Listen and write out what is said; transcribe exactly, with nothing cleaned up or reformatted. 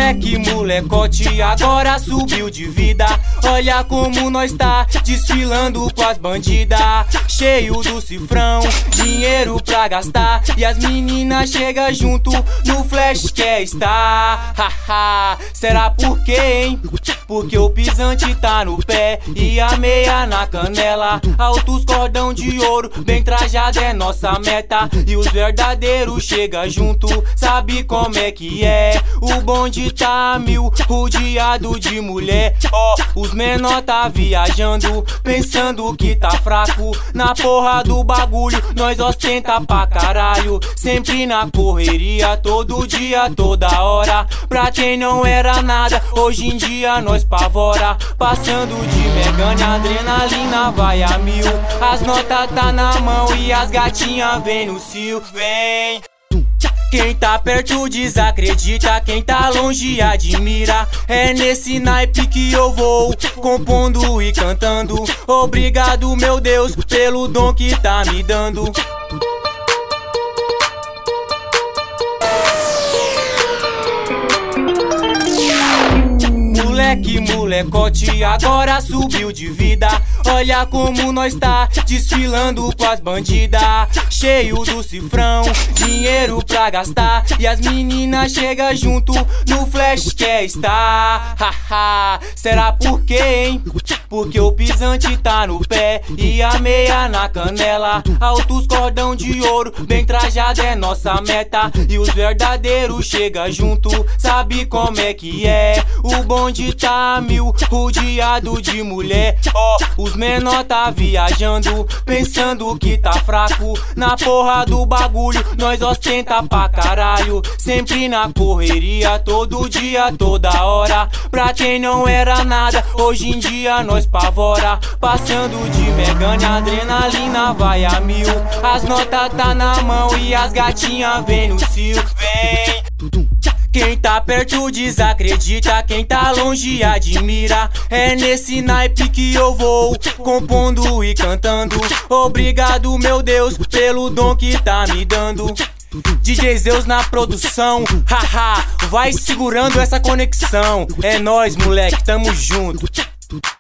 Moleque, molecote, agora subiu de vida. Olha como nós tá desfilando com as bandidas. Cheio do cifrão, dinheiro pra gastar. E as meninas chegam junto, no flash quer estar. Haha, será por quê, hein? Porque o pisante tá no pé e a meia na canela. Altos cordão de ouro, bem trajado é nossa meta. E os verdadeiros chegam junto, sabe como é que é? O bonde tá a mil, rodeado de mulher. Ó, oh, os menor tá viajando, pensando que tá fraco. Na porra do bagulho, nós ostenta pra caralho. Sempre na correria, todo dia, toda hora. Pra quem não era nada, hoje em dia nós pavora. Passando de Megane, a adrenalina vai a mil. As notas tá na mão e as gatinhas vem no cio. Vem! Quem tá perto desacredita, quem tá longe admira. É nesse naipe que eu vou, compondo e cantando. Obrigado, meu Deus, pelo dom que tá me dando. Moleque, molecote, agora subiu de vida. Olha como nós tá desfilando com as bandidas. Cheio do cifrão, dinheiro pra gastar. E as meninas chegam junto, no flash quer estar. Haha, será por quê, hein? Porque o pisante tá no pé e a meia na canela. Altos cordão de ouro, bem trajado é nossa meta. E os verdadeiros chegam junto, sabe como é que é? O bonde tá a mil, rodeado de mulher. Ó, oh, os menor tá viajando, pensando que tá fraco. Na porra do bagulho, nós ostenta pra caralho. Sempre na correria, todo dia, toda hora. Pra quem não era nada, hoje em dia nós pavora. Passando de Megane, a adrenalina vai a mil. As notas tá na mão e as gatinhas vem no cio. Vem! Quem tá perto desacredita, quem tá longe admira. É nesse naipe que eu vou, compondo e cantando. Obrigado, meu Deus, pelo dom que tá me dando. D J Zeus na produção, haha, vai segurando essa conexão. É nóis, moleque, tamo junto.